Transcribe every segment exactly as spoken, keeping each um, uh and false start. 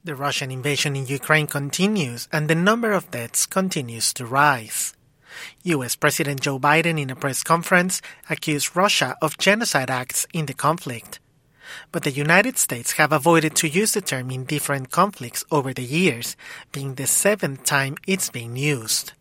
The Russian invasion in Ukraine continues, and the number of deaths continues to rise. U S. President Joe Biden, in a press conference, accused Russia of genocide acts in the conflict. But the United States have avoided to use the term in different conflicts over the years, being the seventh time it's been used.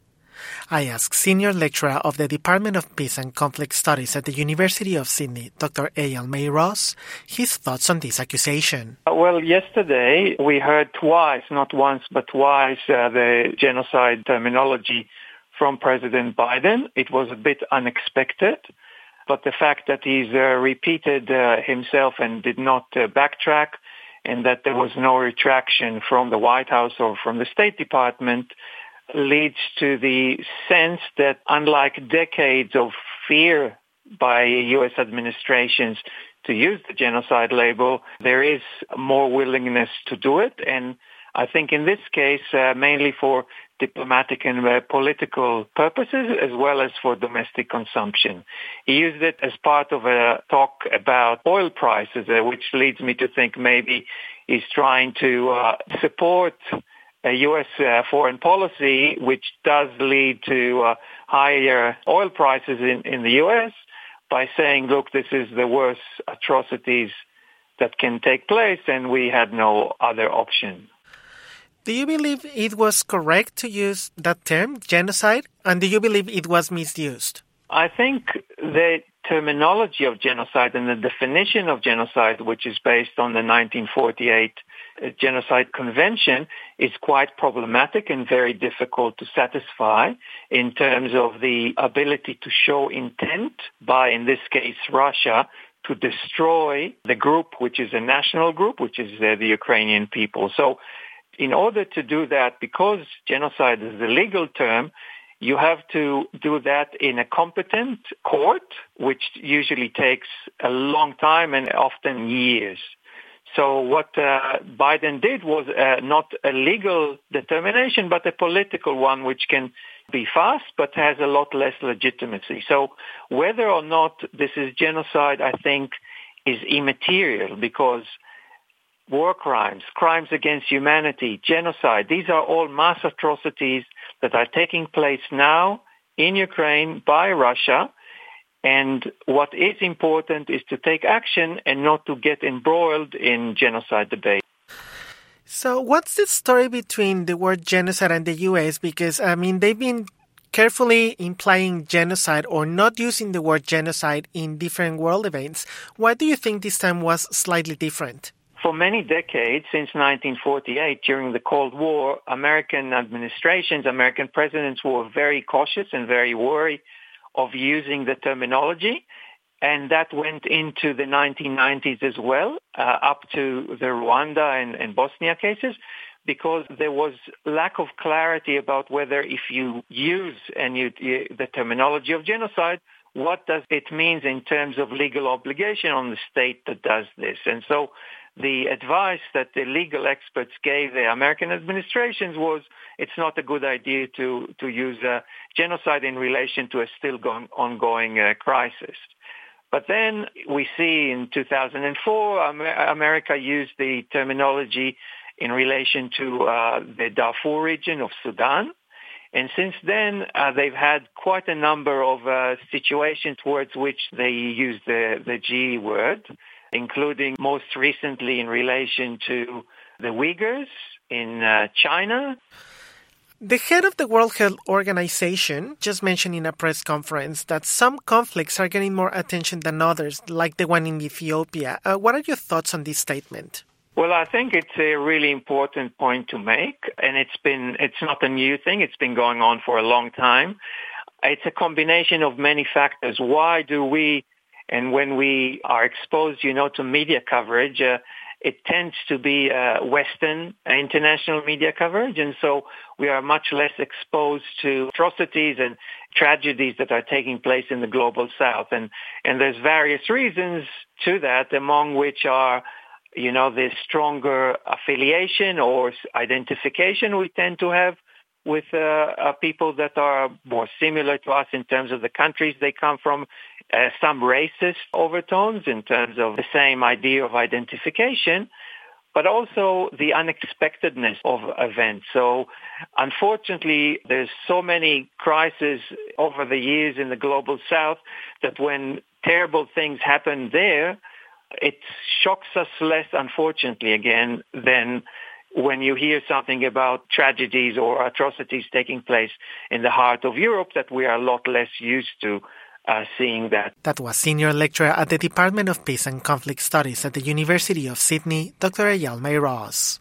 I asked Senior Lecturer of the Department of Peace and Conflict Studies at the University of Sydney, Doctor Eyal May-Ross, his thoughts on this accusation. Well, yesterday we heard twice, not once, but twice, uh, the genocide terminology from President Biden. It was a bit unexpected, but the fact that he's uh, repeated uh, himself and did not uh, backtrack, and that there was no retraction from the White House or from the State Department, leads to the sense that unlike decades of fear by U S administrations to use the genocide label, there is more willingness to do it. And I think in this case, uh, mainly for diplomatic and uh, political purposes, as well as for domestic consumption. He used it as part of a talk about oil prices, uh, which leads me to think maybe he's trying to uh, support a U S uh, foreign policy, which does lead to uh, higher oil prices in, in the U S, by saying, look, this is the worst atrocities that can take place, and we had no other option. Do you believe it was correct to use that term, genocide, and do you believe it was misused? I think the terminology of genocide and the definition of genocide, which is based on the nineteen forty-eight Genocide Convention, is quite problematic and very difficult to satisfy in terms of the ability to show intent by, in this case, Russia, to destroy the group, which is a national group, which is uh, the Ukrainian people. So in order to do that, because genocide is the legal term, you have to do that in a competent court, which usually takes a long time and often years. So what uh, Biden did was uh, not a legal determination, but a political one, which can be fast, but has a lot less legitimacy. So whether or not this is genocide, I think, is immaterial, because war crimes, crimes against humanity, genocide, these are all mass atrocities that are taking place now in Ukraine by Russia. And what is important is to take action and not to get embroiled in genocide debate. So what's the story between the word genocide and the U S? Because, I mean, they've been carefully implying genocide or not using the word genocide in different world events. Why do you think this time was slightly different? For many decades, since nineteen forty-eight, during the Cold War, American administrations, American presidents were very cautious and very worried of using the terminology, and that went into the nineteen nineties as well, uh, up to the Rwanda and, and Bosnia cases, because there was lack of clarity about whether if you use and you, you, the terminology of genocide, what does it mean in terms of legal obligation on the state that does this. And so the advice that the legal experts gave the American administrations was it's not a good idea to, to use uh, genocide in relation to a still going, ongoing uh, crisis. But then we see in two thousand four, America used the terminology in relation to uh, the Darfur region of Sudan. And since then, uh, they've had quite a number of uh, situations towards which they use the, the G word, including most recently in relation to the Uyghurs in uh, China. The head of the World Health Organization just mentioned in a press conference that some conflicts are getting more attention than others, like the one in Ethiopia. Uh, what are your thoughts on this statement? Well, I think it's a really important point to make, and it's been, it's not a new thing. It's been going on for a long time. It's a combination of many factors. Why do we, and when we are exposed, you know, to media coverage, uh, it tends to be uh, Western uh, international media coverage, and so we are much less exposed to atrocities and tragedies that are taking place in the global south. And, and there's various reasons to that, among which are, you know, the stronger affiliation or identification we tend to have with uh, uh, people that are more similar to us in terms of the countries they come from, uh, some racist overtones in terms of the same idea of identification. but also the unexpectedness of events. So unfortunately, there's so many crises over the years in the global south that when terrible things happen there, it shocks us less, unfortunately, again, than when you hear something about tragedies or atrocities taking place in the heart of Europe that we are a lot less used to uh, seeing that. That was Senior Lecturer at the Department of Peace and Conflict Studies at the University of Sydney, Doctor Eyal Mayroz.